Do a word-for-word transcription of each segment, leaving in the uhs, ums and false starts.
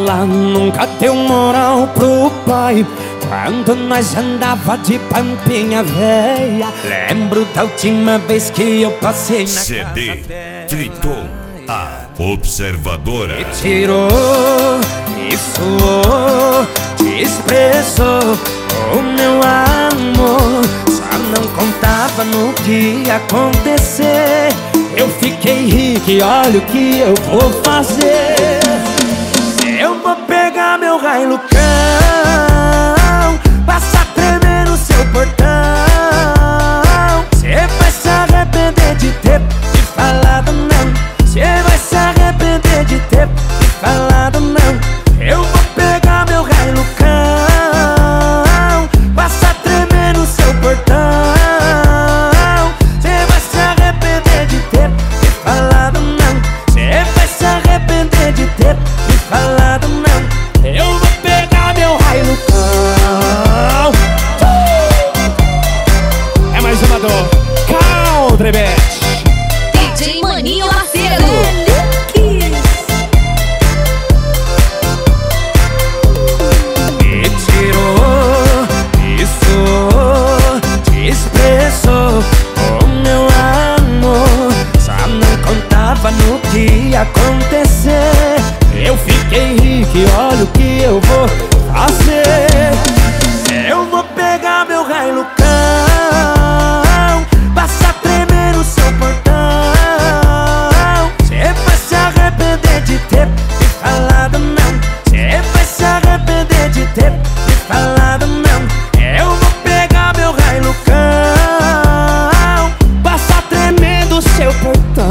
ela nunca deu moral pro pai quando nós andava de pampinha véia. Lembro da última vez que eu passei na C D casa dela. Triton, a observadora. Me tirou, me suou, desprezou o meu amor. Só não contava no que ia acontecer. Eu fiquei rico e olha o que eu vou fazer. Eu vou pegar meu Hilux, passar a tremer no seu portão. Cê vai se arrepender de ter me falado não. Cê vai se arrepender de ter me falado não. Eu vou pegar meu Hilux, passar a tremer no seu portão. Cê vai se arrepender de ter me falado não. Cê vai se arrepender de ter me falado não. Eu vou pegar meu Hilux. É mais uma do Country-Bet. D J Maninho Macedo. Me tirou, me suou, desprezou o meu amor. Só não contava no que ia acontecer. Eu fiquei rico e olha o que eu vou fazer. Eu vou pegar meu Hilux, passar a tremer no seu portão. Cê vai se arrepender de ter me falado não. Cê vai se arrepender de ter me falado não. Eu vou pegar meu Hilux, passar a tremer no seu portão.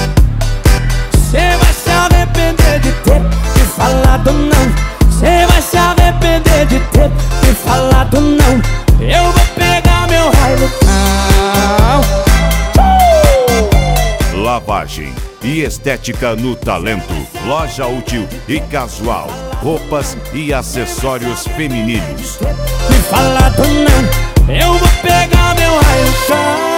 Cê vai se arrepender de ter me falado não. Cê vai se arrepender de ter me falado não. Eu vou pegar meu Hilux. Lavagem e estética no talento. Loja útil e casual. Roupas e acessórios femininos. Me falado não. Eu vou pegar meu Hilux.